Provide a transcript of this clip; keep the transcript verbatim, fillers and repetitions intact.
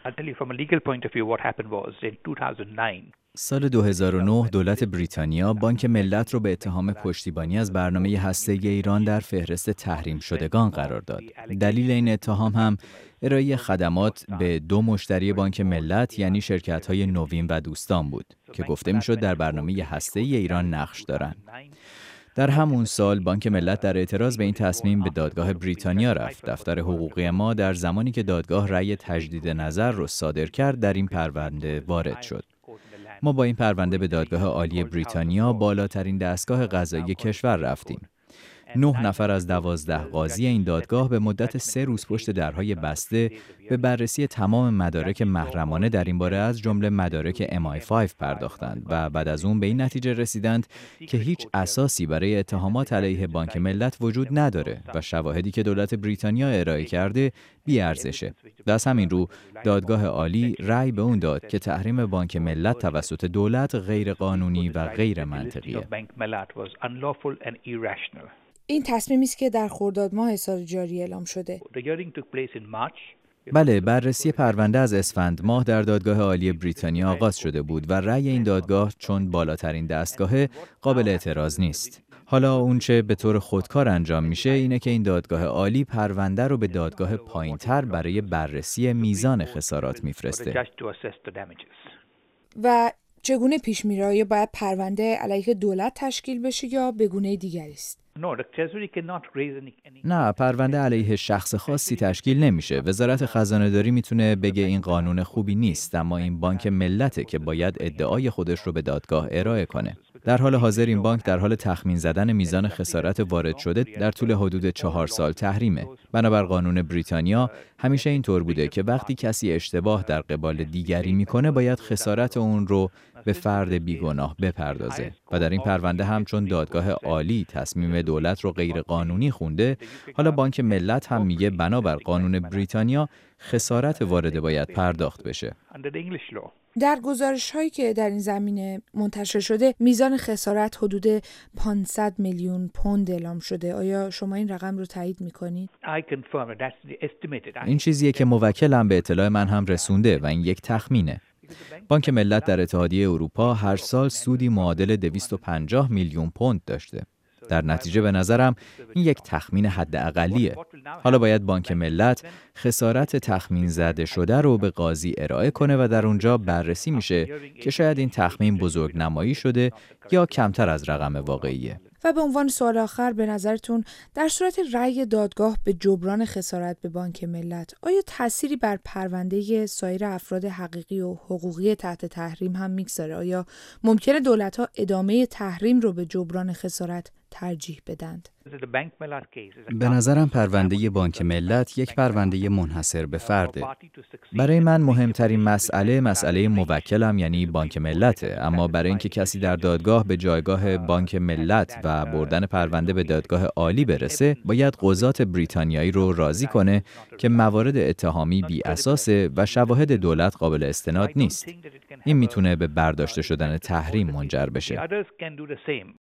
سال دو هزار و نه دولت بریتانیا بانک ملت رو به اتهام پشتیبانی از برنامه هسته‌ای ایران در فهرست تحریم شدگان قرار داد. دلیل این اتهام هم ارائه خدمات به دو مشتری بانک ملت یعنی شرکت‌های نوین و دوستان بود که گفته میشد در برنامه هسته‌ای ایران نقش دارند. در همون سال بانک ملت در اعتراض به این تصمیم به دادگاه بریتانیا رفت. دفتر حقوقی ما در زمانی که دادگاه رأی تجدید نظر رو صادر کرد در این پرونده وارد شد. ما با این پرونده به دادگاه عالی بریتانیا، بالاترین دستگاه قضایی کشور رفتیم. نه نفر از دوازده قاضی این دادگاه به مدت سه روز پشت درهای بسته به بررسی تمام مدارک محرمانه در این باره از جمله مدارک ام آی پنج پرداختند و بعد از اون به این نتیجه رسیدند که هیچ اساسی برای اتهامات علیه بانک ملت وجود نداره و شواهدی که دولت بریتانیا ارائه کرده بی‌ارزشه. از همین رو دادگاه عالی رأی به اون داد که تحریم بانک ملت توسط دولت غیر قانونی و غیر منطقیه. این تصمیمی است که در خرداد ماه سال جاری اعلام شده. بله، بررسی پرونده از اسفند ماه در دادگاه عالی بریتانیا آغاز شده بود و رأی این دادگاه چون بالاترین دستگاه قابل اعتراض نیست. حالا اونچه به طور خودکار انجام میشه اینه که این دادگاه عالی پرونده رو به دادگاه پایین‌تر برای بررسی میزان خسارات میفرسته. و چگونه پیش میره؟ آیا باید پرونده علیه دولت تشکیل بشه یا به گونه دیگری است؟ نه، پرونده علیه شخص خاصی تشکیل نمیشه. وزارت خزانه داری میتونه بگه این قانون خوبی نیست، اما این بانک ملته که باید ادعای خودش رو به دادگاه ارائه کنه. در حال حاضر این بانک در حال تخمین زدن میزان خسارت وارد شده در طول حدود چهار سال تحریمه. بنابر قانون بریتانیا همیشه اینطور بوده که وقتی کسی اشتباه در قبال دیگری میکنه باید خسارت اون رو به فرد بیگناه بپردازه و در این پرونده هم چون دادگاه عالی تصمیم دولت رو غیر قانونی خونده، حالا بانک ملت هم میگه بنابر قانون بریتانیا خسارت وارده باید پرداخت بشه. در گزارش هایی که در این زمینه منتشر شده میزان خسارت حدود پانصد میلیون پوند اعلام شده. آیا شما این رقم رو تایید میکنید؟ این چیزیه که موکلم به اطلاع من هم رسونده و این یک تخمینه. بانک ملت در اتحادیه اروپا هر سال سودی معادل دویست و پنجاه میلیون پوند داشته. در نتیجه به نظرم این یک تخمین حداقلیه. حالا باید بانک ملت خسارت تخمین زده شده رو به قاضی ارائه کنه و در اونجا بررسی میشه که شاید این تخمین بزرگ نمایی شده یا کمتر از رقم واقعیه. و به عنوان سوال آخر، به نظرتون در صورت رأی دادگاه به جبران خسارت به بانک ملت آیا تأثیری بر پرونده سایر افراد حقیقی و حقوقی تحت تحریم هم میگذاره؟ آیا ممکنه دولت‌ها ادامه تحریم رو به جبران خسارت ترجیح بدند؟ به نظرم پرونده بانک ملت یک پرونده منحصر به فرده. برای من مهمترین مسئله مسئله موکلم یعنی بانک ملته، اما برای اینکه کسی در دادگاه به جایگاه بانک ملت و بردن پرونده به دادگاه عالی برسه، باید قضات بریتانیایی رو راضی کنه که موارد اتهامی بی اساسه و شواهد دولت قابل استناد نیست. این میتونه به برداشته شدن تحریم منجر بشه.